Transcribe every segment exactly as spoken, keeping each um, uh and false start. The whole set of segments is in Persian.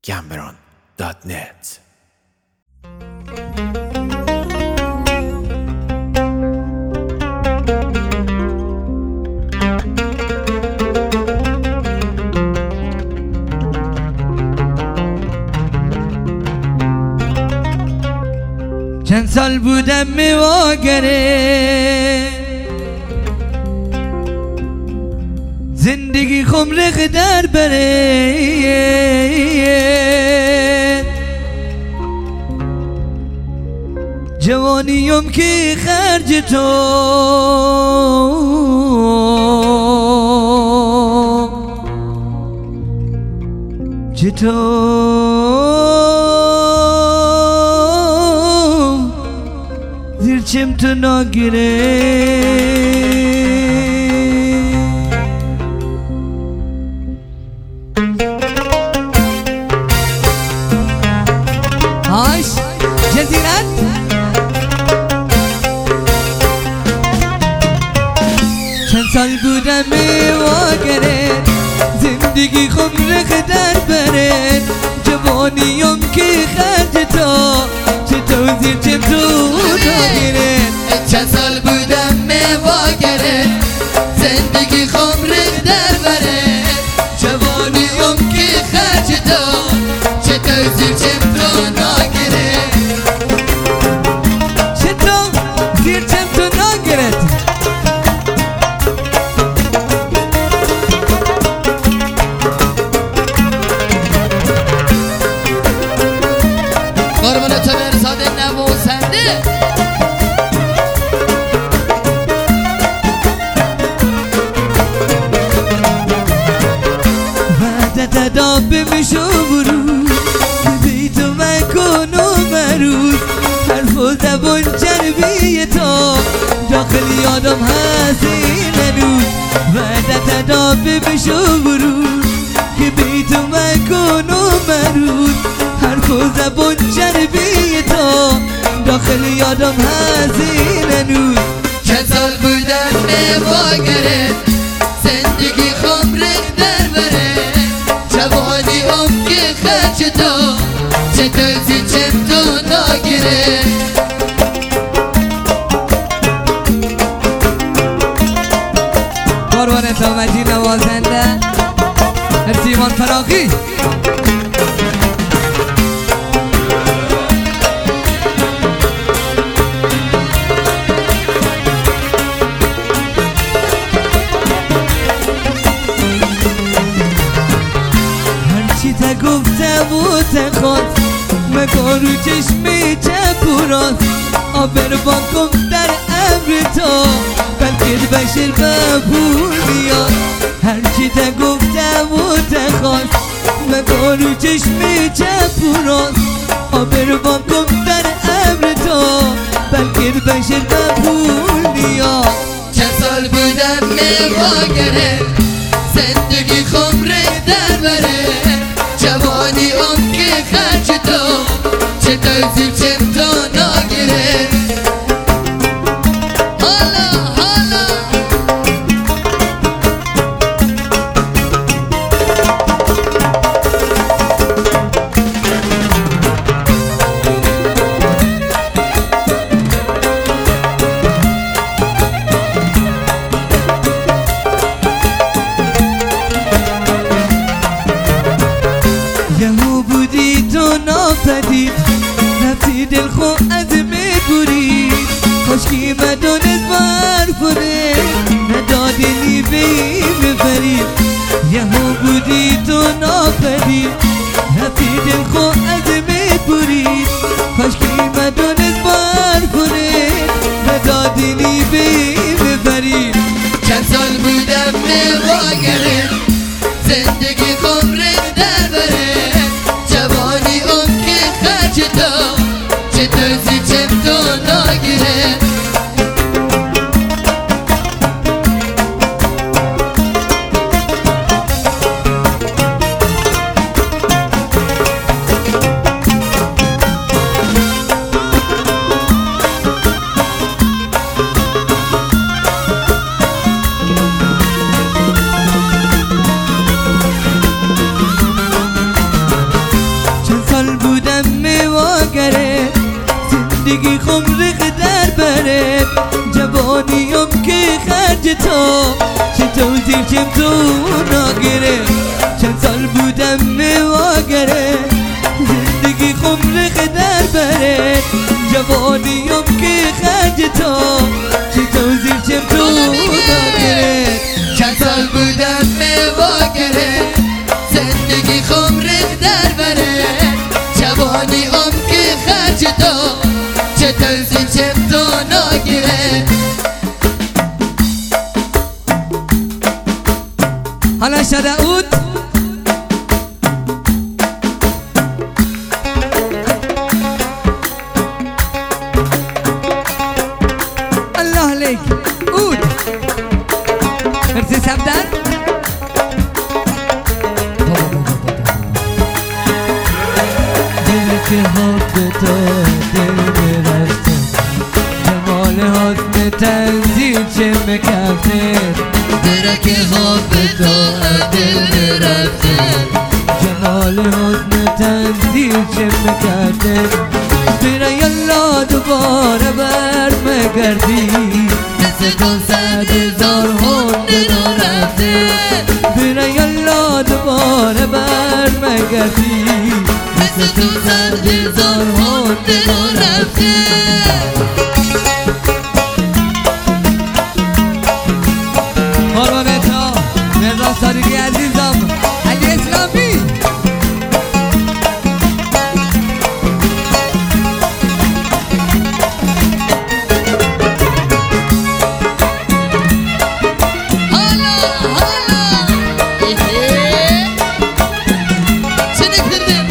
گمبران دات نت. چند سال بودم میواگره زندگی خمرق در بره جوانیم که خرج تو چطور زیر چم تو ناگیره هاش جزیرت چند سال بودم میواگره زندگی خمرق در بره جوانیم که خرج تو چطور زیر چم تو ناگیره چند سال بودم میواگره زندگی خمرق در بره جوانیم که خرج تو چطور زیر چم تو ناگیره چطور زیر چم تو ناگیره قربان تو مرزاد نوازنده وعدت ادا بمیشو برو بیتو مکن و مروز حرف و زبان چربی تو داخل یادم هست این هنوز وعدت ادا بمیشو برو که بیتو مکن و مروز حرف و زبان چربی تو داخل یادم هست این هنوز چند سال بودم میواگره زندگی خمرق در بره جوانی هم که خرج تو چطور زیر چم تو ناگیره قربان تا مجید نوازنده ارسیمان فراقی هرچی تا گفتم و تخواست مکن رو چشمی چپ و راست آبر باکم در امر تو بلکه بشر مبهور میاد هرچی تا گفتم و تخواست مکن رو چشمی چپ و راست آبر باکم در امر تو بلکه بشر مبهور میاد چند سال بودم میواگره زندگی خمرق در بره جوانی هم که خرج تو چطور زیر چم تو ناگیره حالا حالا یهو بودی تو ناپدید رفتی دل خو از میبورید کاشکی مدونست با حرفونه ندادی نیبی بفرید یهو بودی تو ناپدید رفتی دل خو از میبورید کاشکی مدونست با حرفونه ندادی نیبی بفرید چند سال بودم میواگره زندگی خمرق در بره جوانی هم که خرج تو چطور زیر چم تو ناگیره زندگی خمرق در بره جوانیم که خرج تا چه توزیر چم تو ناگره چند سال بودم میواگره زندگی خمرق در بره جوانیم که خرج تا چه توزیر چم تو ناگره چند سال بودم میواگره زندگی خمرق در بره جوانی ام که خرج تا چه توزیر چم تو ناگره حالا شدعود الله عليك عود مرسي سبدان دل که حب تو دل برفته جمال حسن تنزیل چه مکفته درک حب تو دل برفته جمال حسن تنزیل چه مکفته بیره یلا دوباره بر مگردی مثل تو صد هزار هنده رو رفته بیره یلا دوباره بر مگردی مثل تو صد هزار هنده رو رفته قربانت ها مرزا صادقی عزیزم علی اسلامی حالا حالا ایهه چه نکردیم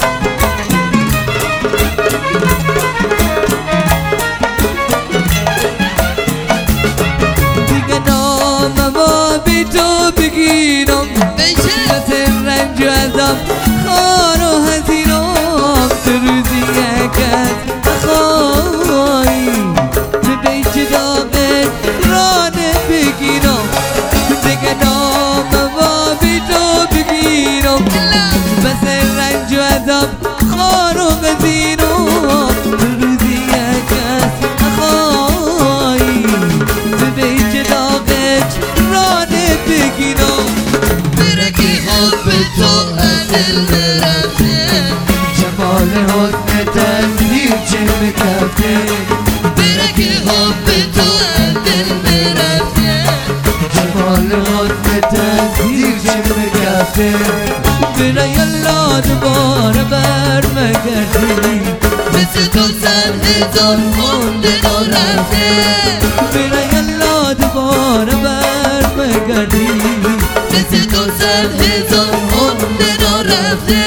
دیگه نامم و بی تو بگیرم بیشه نسیم رنج و عذاب خار و حزینم تو روزی یک از خواهی به بیچ داغت رانه بگیرم دیگه نامم و بی تو بگیرم نسیم رنج و عذاب خار و حزینم تو روزی یک از خواهی به بیچ داغت رانه بگیرم برکی حب تو دل برفته جمال حسن تنزیل چه مکفته برکی حب تو دل برفته جمال حسن تنزیل چه مکفته بیره یلا دوباره بر مگردی مثل تو صد هزار هنده رو رفته بیره یلا دوباره بر مگردی مثل تو صد هزار هنده رو رفته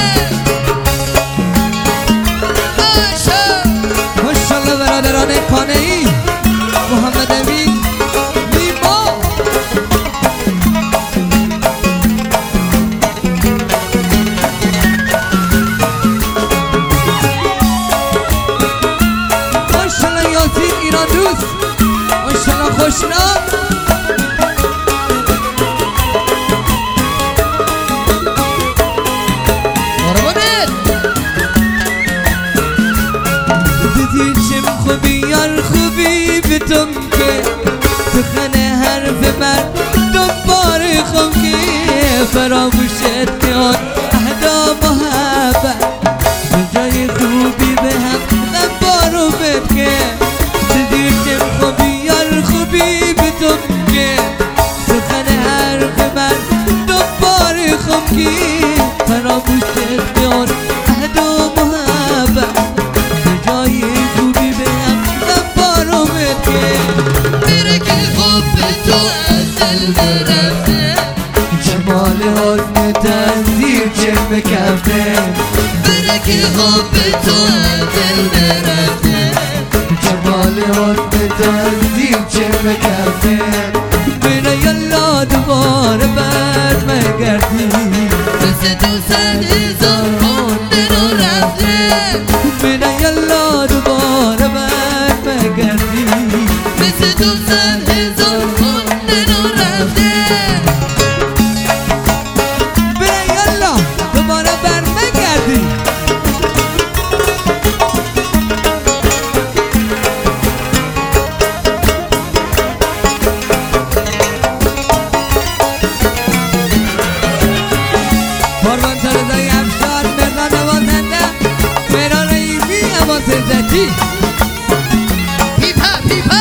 ماشاءالله برادران کانه‌ای محمد امین نیما ماشاءالله یاسین ایران دوست ماشاءالله خوشنام قربانت دیدی چم خوبی یار خوبی به تم که سخن حرف من دوباره خم که فراموشت میاد اهدا محبت به جای خوبی به هم غبارو بد که دیدی چم خوبی یار خوبی به تم که سخن حرف من دوباره خم که فراموشت میاد اهدا محبت جای خوبی به هم غبارو بد که برکی حب تو دل برفته جمال حسن تنزیل چه مکفته برکی حب تو دل برفته جمال حسن تنزیل چه مکفته بیره یلا دوباره بر مگردی مثل تو صد هزار هنده رو رفته بیره یلا دوباره بر مگردی مثل تو صد هزار هنده رو رفته بیره یلا دوباره بر مگردی چی؟ پیپا پیپا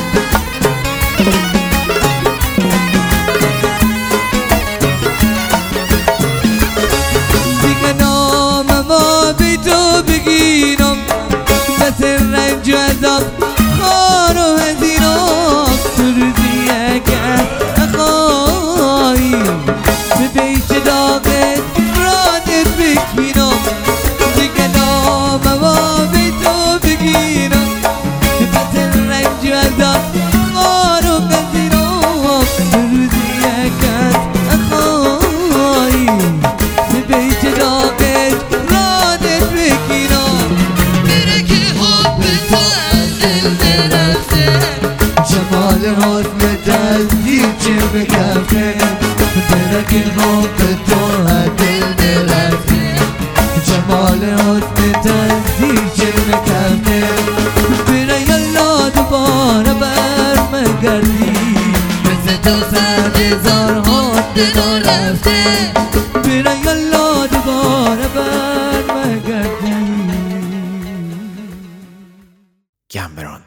دیگه نام ما بی تو بگیرم بس رنج و عذاب خار و هزینم تو روزی اگر نخواهی به بیت داغت رادت بکینم دیگه نام ما بی تو بگیرم بس رنج و عذاب خار و هزینم تو روزی اگر نخواهی به بیت داغت رادت بکینم میره که حب تو از دل نرفته جمال حسنت از دیچه بکفته درک حب تو از دل نرفته جمال حسنت از دیچه بکفته بره یالا دوباره برمگردی مثل تو صد هزار حب دل رفته بره یالا دوباره برمگردی گمبران